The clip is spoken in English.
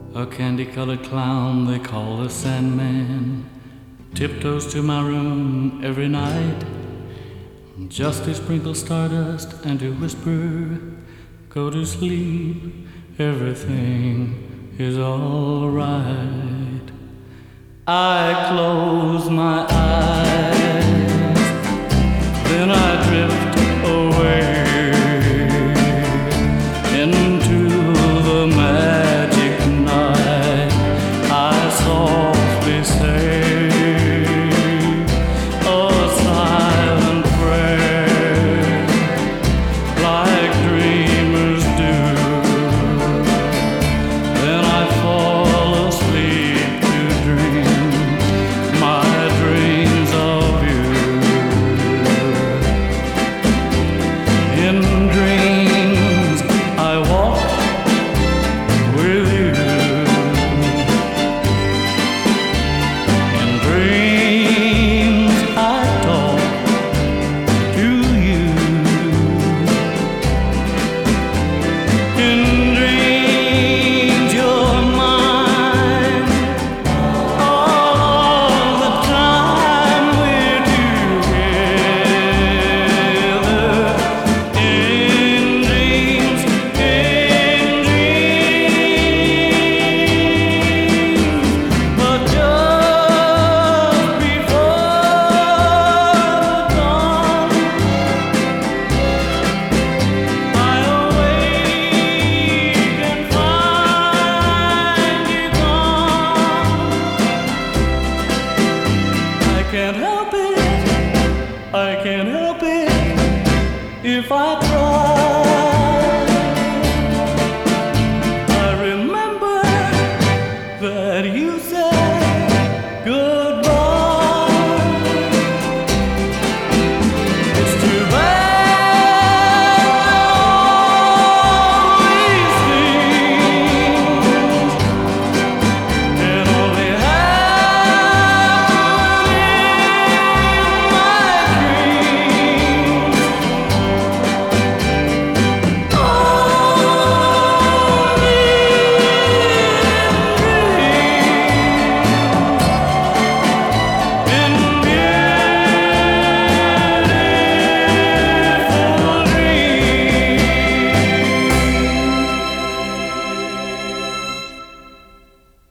A candy-colored clown they call the Sandman tiptoes to my room every night just to sprinkle stardust and to whisper, go to sleep, everything is all right. I close my eyes